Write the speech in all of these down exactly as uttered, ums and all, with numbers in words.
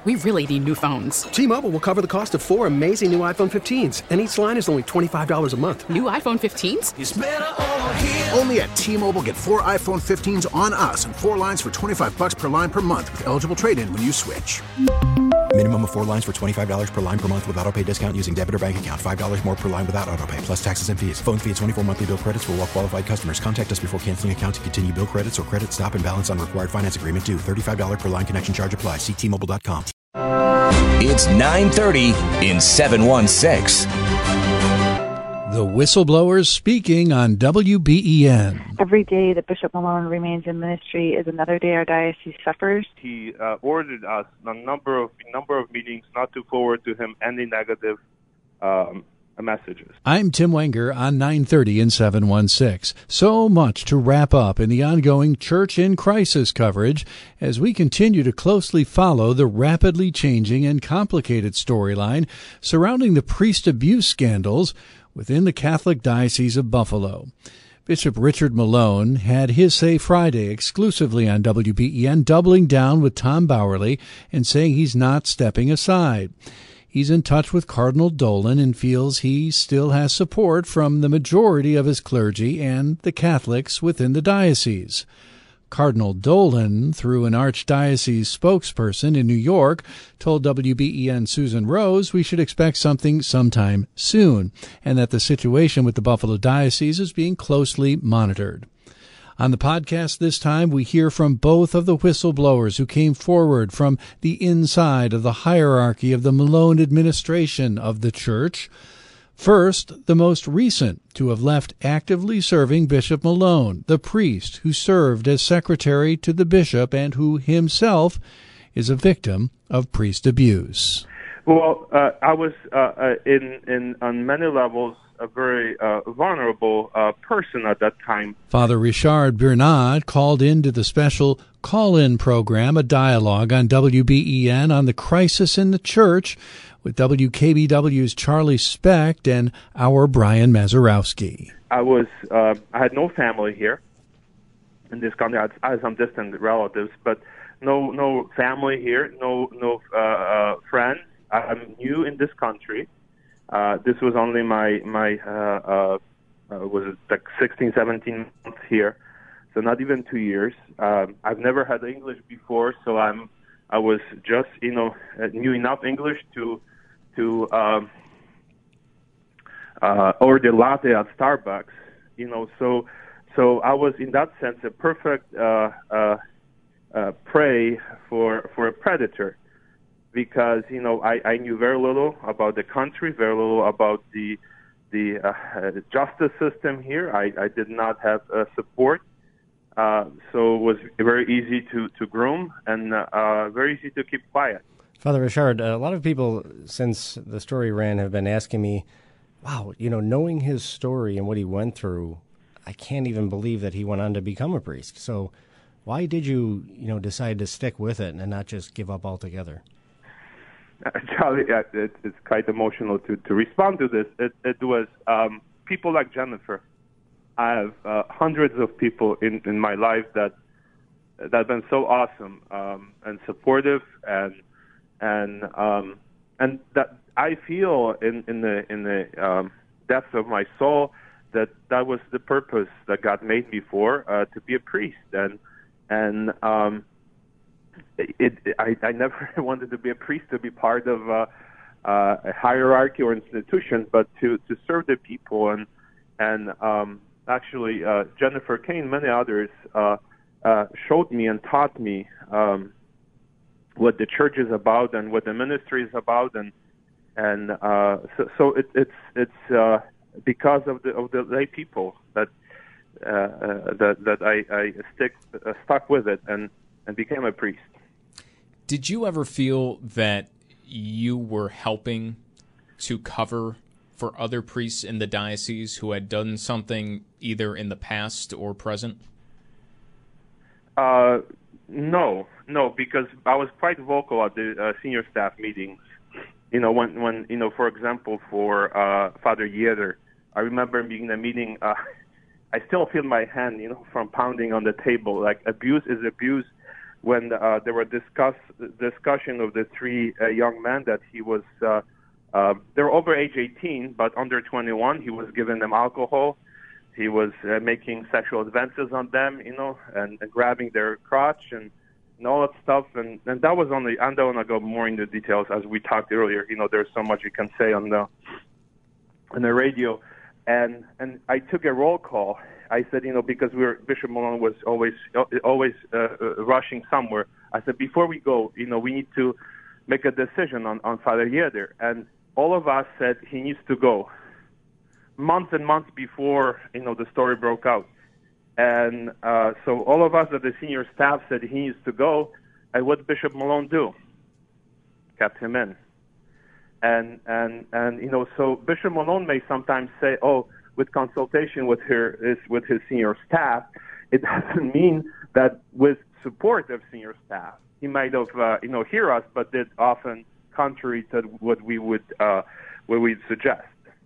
We really need new phones. T-Mobile will cover the cost of four amazing new iPhone fifteens, and each line is only twenty-five dollars a month. New iPhone fifteens? It's better over here. Only at T-Mobile, get four iPhone fifteens on us and four lines for twenty-five dollars per line per month with eligible trade-in when you switch. Minimum of four lines for twenty-five dollars per line per month with autopay discount using debit or bank account. five dollars more per line without autopay, plus taxes and fees. Phone fee at twenty-four monthly bill credits for well-qualified customers. Contact us before canceling account to continue bill credits or credit stop and balance on required finance agreement due. thirty-five dollars per line connection charge applies. See T Mobile dot com. It's nine thirty in seven one six. The Whistleblowers speaking on W B E N. Every day that Bishop Malone remains in ministry is another day our diocese suffers. He uh, ordered us a number of number of meetings not to forward to him any negative um, messages. I'm Tim Wenger on nine thirty in seven one six. So much to wrap up in the ongoing Church in Crisis coverage as we continue to closely follow the rapidly changing and complicated storyline surrounding the priest abuse scandals within the Catholic Diocese of Buffalo. Bishop Richard Malone had his say Friday exclusively on W B E N, doubling down with Tom Bowerly and saying he's not stepping aside. He's in touch with Cardinal Dolan and feels he still has support from the majority of his clergy and the Catholics within the diocese. Cardinal Dolan, through an archdiocese spokesperson in New York, told W B E N Susan Rose we should expect something sometime soon, and that the situation with the Buffalo Diocese is being closely monitored. On the podcast this time, we hear from both of the whistleblowers who came forward from the inside of the hierarchy of the Malone administration of the Church. First, the most recent to have left actively serving Bishop Malone, the priest who served as secretary to the bishop and who himself is a victim of priest abuse. Well, uh, I was uh, uh, in, in on many levels a very uh, vulnerable uh, person at that time. Father Richard Bernard called into the special call-in program, a dialogue on W B E N on the crisis in the church with W K B W's Charlie Specht and our Brian Mazurowski. I was uh, I had no family here in this country. I had, I had some distant relatives, but no no family here, no no uh, uh, friends. I'm new in this country. Uh, this was only my my uh, uh, uh, was it like sixteen, seventeen months here, so not even two years. Um, I've never had English before, so I'm I was just you know knew enough English to to um, uh, order latte at Starbucks, you know. So so I was in that sense a perfect uh, uh, uh, prey for for a predator. Because you know I, I knew very little about the country, very little about the the uh, justice system here. I, I did not have uh, support, uh, so it was very easy to, to groom and uh, very easy to keep quiet. Father Richard, a lot of people since the story ran have been asking me, "Wow, you know, knowing his story and what he went through, I can't even believe that he went on to become a priest." So, why did you you know decide to stick with it and not just give up altogether? Uh, Charlie, uh, it, it's quite emotional to, to respond to this. It, it was um, people like Jennifer. I have uh, hundreds of people in, in my life that that have been so awesome um, and supportive, and and um, and that I feel in, in the in the um, depths of my soul that that was the purpose that God made me for, uh, to be a priest, and and. Um, It, it, I, I never wanted to be a priest to be part of uh, uh, a hierarchy or institution, but to, to serve the people. And and um, actually, uh, Jennifer Kane, many others, uh, uh, showed me and taught me um, what the church is about and what the ministry is about. And and uh, so, so it, it's it's uh, because of the of the lay people that uh, uh, that that I, I stick uh, stuck with it and. and became a priest. Did you ever feel that you were helping to cover for other priests in the diocese who had done something either in the past or present? Uh, no, no, because I was quite vocal at the uh, senior staff meetings. You know, when, when you know, for example, for uh, Father Yeder, I remember being in a meeting, uh, I still feel my hand, you know, from pounding on the table. Like, abuse is abuse. when uh, there were discuss discussion of the three uh, young men that he was uh, uh, they were over age eighteen but under twenty-one. He was giving them alcohol. He was uh, making sexual advances on them, you know, and, and grabbing their crotch and, and all that stuff. And, and that was only, I don't want to go more into details as we talked earlier. You know, there's so much you can say on the on the radio. And and I took a roll call. I said, you know, because we were, Bishop Malone was always always uh, uh, rushing somewhere. I said, before we go, you know, we need to make a decision on, on Father Yeder. And all of us said he needs to go. Months and months before, you know, the story broke out. And uh, so all of us at the senior staff said he needs to go. And what did Bishop Malone do? Kept him in. And, and, and you know, so Bishop Malone may sometimes say, oh, with consultation with her is with his senior staff, it doesn't mean that with support of senior staff, he might have, uh, you know, hear us, but did often contrary to what we would, uh, what we'd suggest.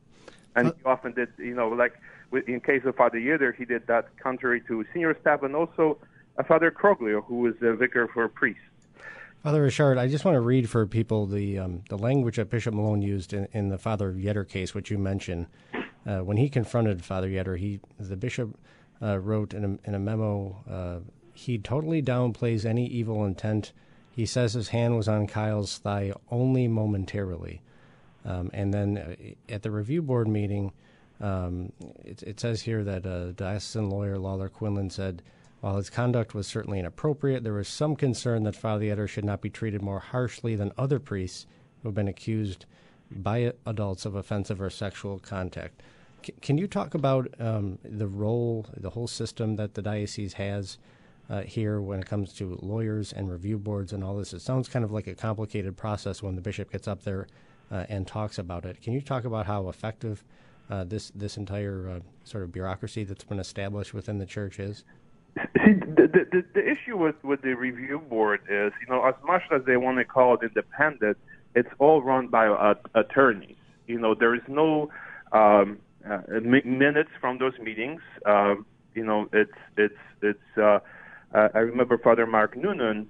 And he often did, you know, like in case of Father Yeder, he did that contrary to senior staff, and also uh, Father Croglio, who was a vicar for priests. Father Richard, I just want to read for people the um, the language that Bishop Malone used in, in the Father Yeder case, which you mentioned. Uh, when he confronted Father Yeder, he the bishop uh, wrote in a, in a memo, uh, he totally downplays any evil intent. He says his hand was on Kyle's thigh only momentarily. Um, and then uh, at the review board meeting, um, it, it says here that uh, diocesan lawyer Lawler Quinlan said, while his conduct was certainly inappropriate, there was some concern that Father Yeder should not be treated more harshly than other priests who have been accused by adults of offensive or sexual contact. C- can you talk about um, the role, the whole system that the diocese has uh, here when it comes to lawyers and review boards and all this? It sounds kind of like a complicated process when the bishop gets up there uh, and talks about it. Can you talk about how effective uh, this this entire uh, sort of bureaucracy that's been established within the church is? See, the, the, the issue with, with the review board is, you know, as much as they want to call it independent, it's all run by uh, attorneys. You know, there is no um, uh, minutes from those meetings. Um, you know, it's it's it's. Uh, uh, I remember Father Mark Noonan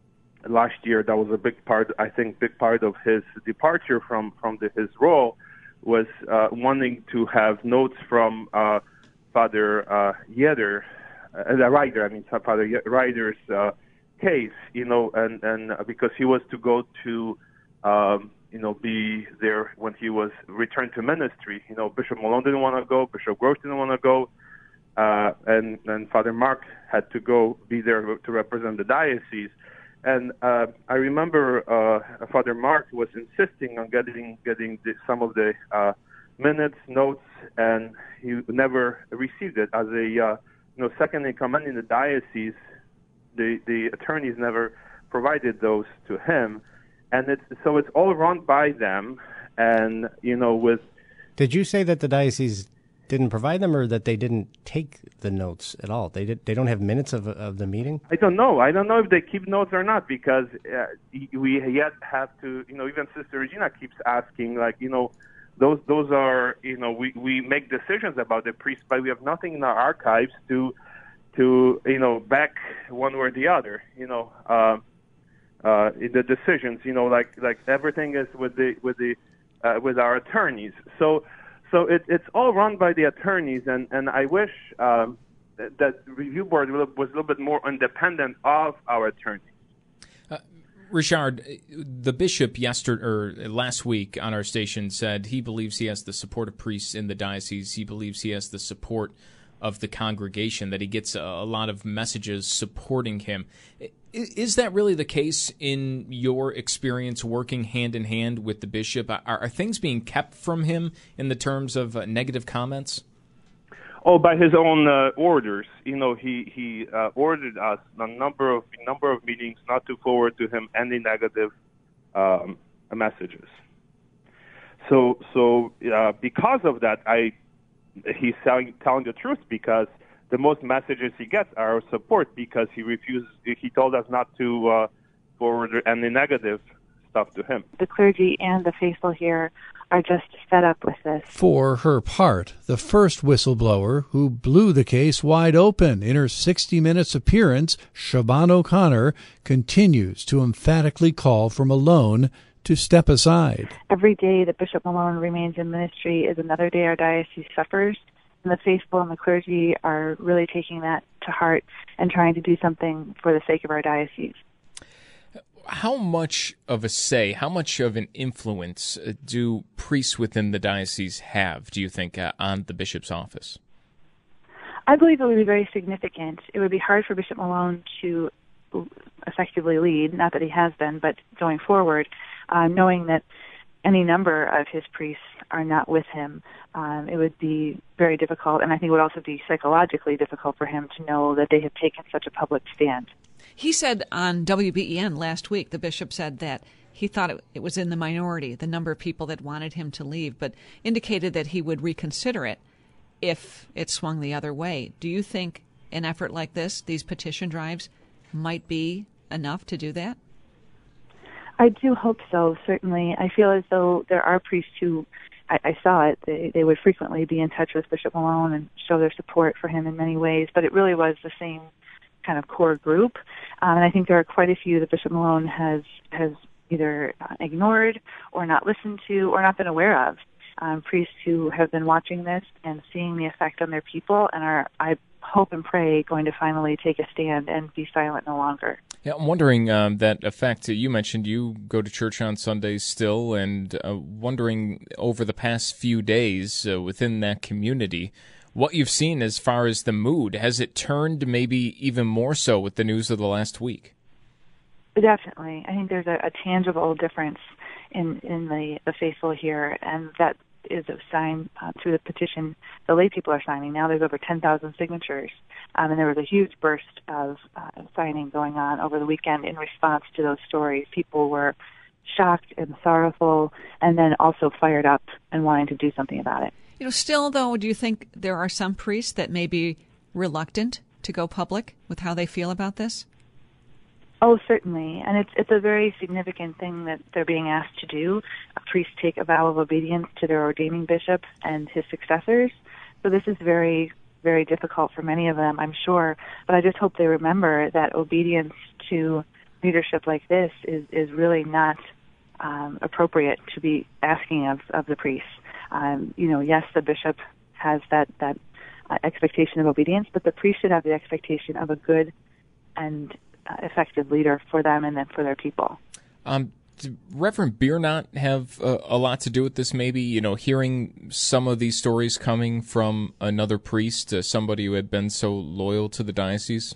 last year. That was a big part. I think big part of his departure from from the, his role was uh, wanting to have notes from uh, Father uh, Yeder, uh, the Ryder. I mean, Father Ryder's uh, case. You know, and and uh, because he was to go to. Um, you know, be there when he was returned to ministry. You know, Bishop Malone didn't want to go, Bishop Gross didn't want to go, uh, and, and Father Mark had to go be there to represent the diocese. And uh, I remember uh, Father Mark was insisting on getting getting the, some of the uh, minutes, notes, and he never received it. As a uh, you know second in command in the diocese, the the attorneys never provided those to him. And it's so it's all run by them, and you know with. Did you say that the diocese didn't provide them, or that they didn't take the notes at all? They did. They don't have minutes of of the meeting. I don't know. I don't know if they keep notes or not, because uh, we yet have to. You know, even Sister Regina keeps asking, like, you know, those those are you know we we make decisions about the priest, but we have nothing in our archives to to you know back one or the other. You know. Uh, Uh, the decisions, you know, like like everything is with the with the uh, with our attorneys. So, so it, it's all run by the attorneys, and and I wish um, that, that review board was a little bit more independent of our attorneys. Uh, Richard, the bishop yesterday or last week on our station said he believes he has the support of priests in the diocese. He believes he has the support of the congregation, that he gets a, a lot of messages supporting him. Is, is that really the case in your experience working hand in hand with the bishop? Are, are things being kept from him in the terms of uh, negative comments? Oh, by his own uh, orders. You know, he he uh, ordered us a number of number of meetings not to forward to him any negative um, messages. So so uh, because of that, I. He's telling, telling the truth, because the most messages he gets are of support, because he refused. He told us not to uh, forward any negative stuff to him. The clergy and the faithful here are just fed up with this. For her part, the first whistleblower who blew the case wide open in her sixty minutes appearance, Siobhan O'Connor, continues to emphatically call for Malone to step aside. Every day that Bishop Malone remains in ministry is another day our diocese suffers, and the faithful and the clergy are really taking that to heart and trying to do something for the sake of our diocese. How much of a say, how much of an influence uh, do priests within the diocese have, do you think, uh, on the bishop's office? I believe it would be very significant. It would be hard for Bishop Malone to effectively lead, not that he has been, but going forward, uh, knowing that any number of his priests are not with him. Um, it would be very difficult, and I think it would also be psychologically difficult for him to know that they have taken such a public stand. He said on W B E N last week, the bishop said that he thought it, it was in the minority, the number of people that wanted him to leave, but indicated that he would reconsider it if it swung the other way. Do you think an effort like this, these petition drives, might be enough to do that? I do hope so, certainly. I feel as though there are priests who, I, I saw it, they, they would frequently be in touch with Bishop Malone and show their support for him in many ways, but it really was the same kind of core group. Um, and I think there are quite a few that Bishop Malone has, has either uh, ignored or not listened to or not been aware of. Um, priests who have been watching this and seeing the effect on their people and are, I hope and pray, going to finally take a stand and be silent no longer. Yeah, I'm wondering um, that effect. You mentioned you go to church on Sundays still, and uh, wondering over the past few days uh, within that community, what you've seen as far as the mood. Has it turned maybe even more so with the news of the last week? Definitely. I think there's a, a tangible difference in, in the, the faithful here, and that is a sign uh, through the petition the lay people are signing. Now there's over ten thousand signatures, um, and there was a huge burst of uh, signing going on over the weekend in response to those stories. People were shocked and sorrowful, and then also fired up and wanting to do something about it. You know, still, though, do you think there are some priests that may be reluctant to go public with how they feel about this? Oh, certainly. And it's it's a very significant thing that they're being asked to do. A priest take a vow of obedience to their ordaining bishop and his successors. So this is very, very difficult for many of them, I'm sure. But I just hope they remember that obedience to leadership like this is, is really not um, appropriate to be asking of, of the priests. Um, you know, yes, the bishop has that, that uh, expectation of obedience, but the priest should have the expectation of a good and uh, effective leader for them and then for their people. Um, did Reverend Biernot have uh, a lot to do with this, maybe? You know, hearing some of these stories coming from another priest, uh, somebody who had been so loyal to the diocese?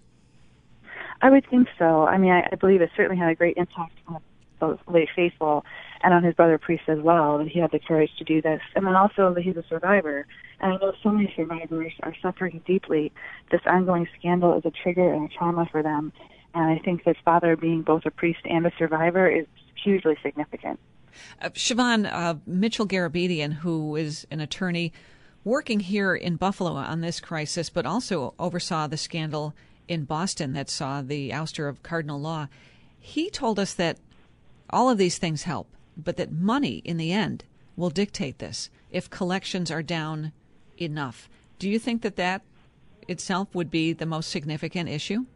I would think so. I mean, I, I believe it certainly had a great impact on the lay faithful and on his brother priests as well, that he had the courage to do this. And then also that he's a survivor. And I know so many survivors are suffering deeply. This ongoing scandal is a trigger and a trauma for them. And I think that Father being both a priest and a survivor is hugely significant. Uh, Siobhan, uh, Mitchell Garabedian, who is an attorney working here in Buffalo on this crisis, but also oversaw the scandal in Boston that saw the ouster of Cardinal Law, he told us that all of these things help, but that money in the end will dictate this if collections are down enough. Do you think that that itself would be the most significant issue?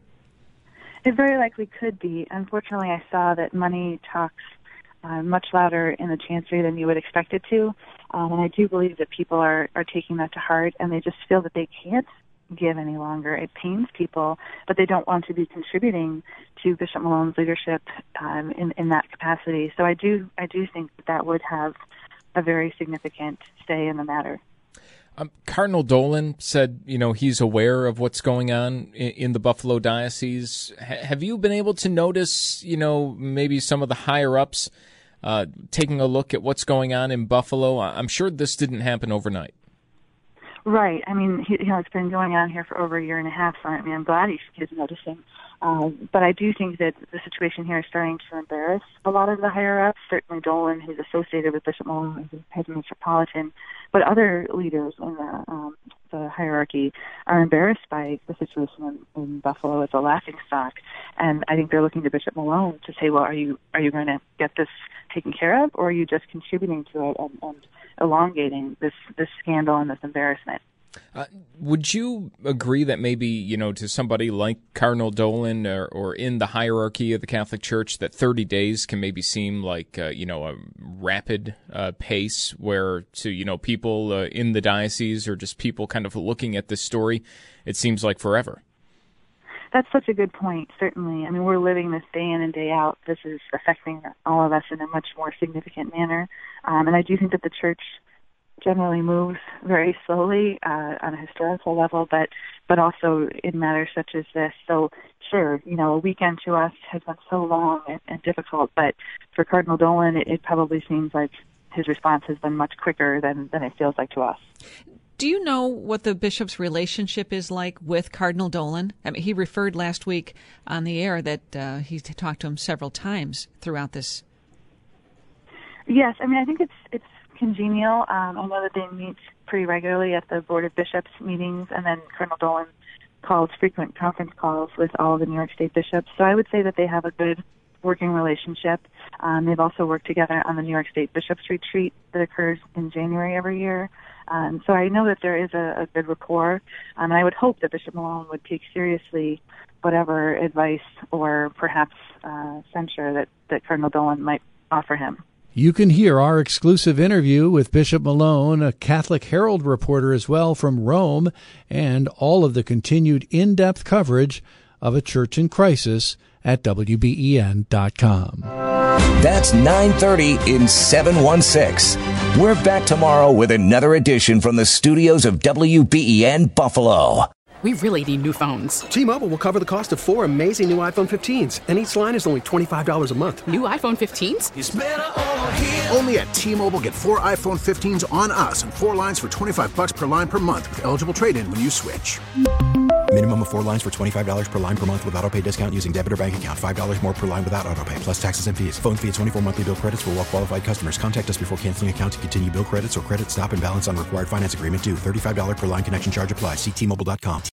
It very likely could be. Unfortunately, I saw that money talks uh, much louder in the chancery than you would expect it to. Um, and I do believe that people are, are taking that to heart, and they just feel that they can't give any longer. It pains people, but they don't want to be contributing to Bishop Malone's leadership um, in, in that capacity. So I do I do think that that would have a very significant say in the matter. Um, Cardinal Dolan said, you know, he's aware of what's going on in, in the Buffalo Diocese. H- have you been able to notice, you know, maybe some of the higher-ups uh, taking a look at what's going on in Buffalo? I'm sure this didn't happen overnight. Right. I mean, he, you know, it's been going on here for over a year and a half, so I mean, I'm glad he's, he's noticing. Uh, but I do think that the situation here is starting to embarrass a lot of the higher-ups, certainly Dolan, who's associated with Bishop Malone as head metropolitan, but other leaders in the, um, the hierarchy are embarrassed by the situation in, in Buffalo as a laughingstock. And I think they're looking to Bishop Malone to say, well, are you are you going to get this taken care of, or are you just contributing to it and, and elongating this, this scandal and this embarrassment? Uh, would you agree that maybe, you know, to somebody like Cardinal Dolan or, or in the hierarchy of the Catholic Church, that thirty days can maybe seem like, uh, you know, a rapid uh, pace where to, you know, people uh, in the diocese or just people kind of looking at this story, it seems like forever? That's such a good point, certainly. I mean, we're living this day in and day out. This is affecting all of us in a much more significant manner. Um, and I do think that the Church generally moves very slowly uh, on a historical level, but but also in matters such as this. So sure, you know, a weekend to us has been so long and, and difficult, but for Cardinal Dolan, it, it probably seems like his response has been much quicker than, than it feels like to us. Do you know what the bishop's relationship is like with Cardinal Dolan? I mean, he referred last week on the air that uh, he's talked to him several times throughout this. Yes, I mean, I think it's it's congenial. Um, I know that they meet pretty regularly at the Board of Bishops meetings, and then Cardinal Dolan calls frequent conference calls with all of the New York State bishops. So I would say that they have a good working relationship. Um, they've also worked together on the New York State Bishops Retreat that occurs in January every year. Um, so I know that there is a, a good rapport, um, and I would hope that Bishop Malone would take seriously whatever advice or perhaps uh, censure that, that Cardinal Dolan might offer him. You can hear our exclusive interview with Bishop Malone, a Catholic Herald reporter as well from Rome, and all of the continued in-depth coverage of A Church in Crisis at W B E N dot com. That's nine thirty in seven one six. We're back tomorrow with another edition from the studios of W B E N Buffalo. We really need new phones. T-Mobile will cover the cost of four amazing new iPhone fifteens, and each line is only twenty-five dollars a month. New iPhone fifteens? It's better over here. Only at T-Mobile, get four iPhone fifteens on us and four lines for twenty-five bucks per line per month with eligible trade-in when you switch. Minimum of four lines for twenty-five dollars per line per month with autopay discount using debit or bank account. five dollars more per line without autopay, plus taxes and fees. Phone fee at twenty-four monthly bill credits for well-qualified customers. Contact us before canceling account to continue bill credits or credit stop and balance on required finance agreement due. thirty-five dollars per line connection charge applies. See T Mobile dot com.